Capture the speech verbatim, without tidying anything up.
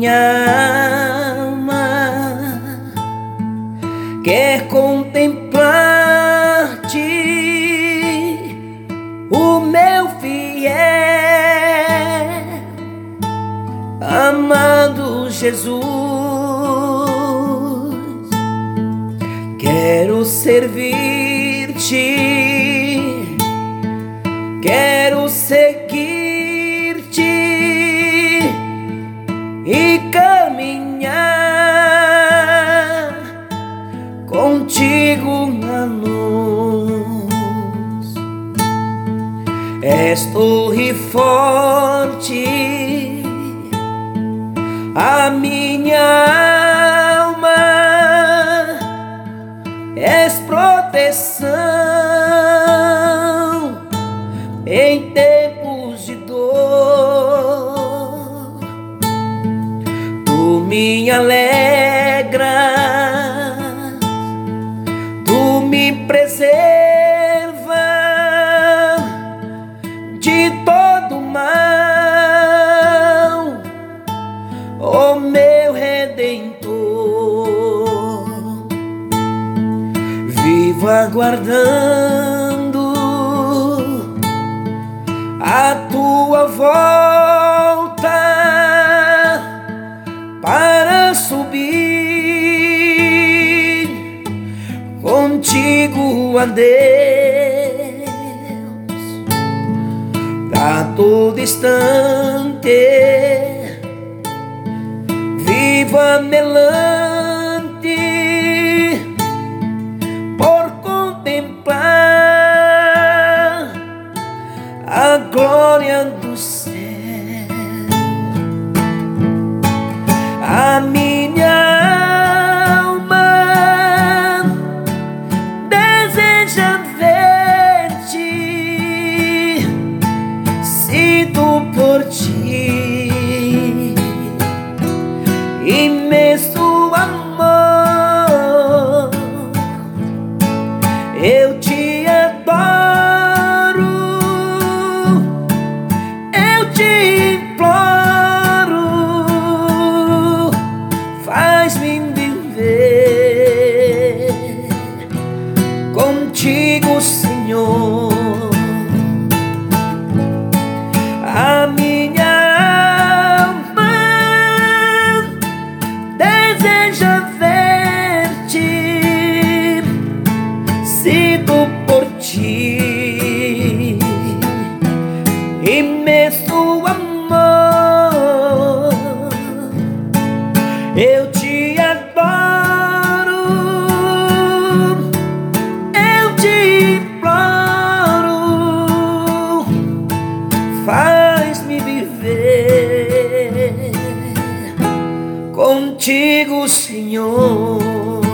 minha alma quer contemplar-te, o meu fiel, amado Jesus. Quero servir-te, quero seguir-te e caminhar contigo na luz. És torre forte, a minha alma, és proteção em tempos de dor. Tu me alegras, tu me preservas de todo mal, ó meu Redentor. Vivo aguardando a tua volta para subir contigo a Deus. A todo instante vivo anelante por contemplar a glória do céu. A minha alma deseja ver-te, sinto por ti imenso amor. Eu te adoro, eu te imploro, faz-me viver contigo, Senhor. A minha alma deseja ver-te, sinto por ti imenso amor. Eu te adoro, eu te imploro, faz-me viver contigo, Senhor.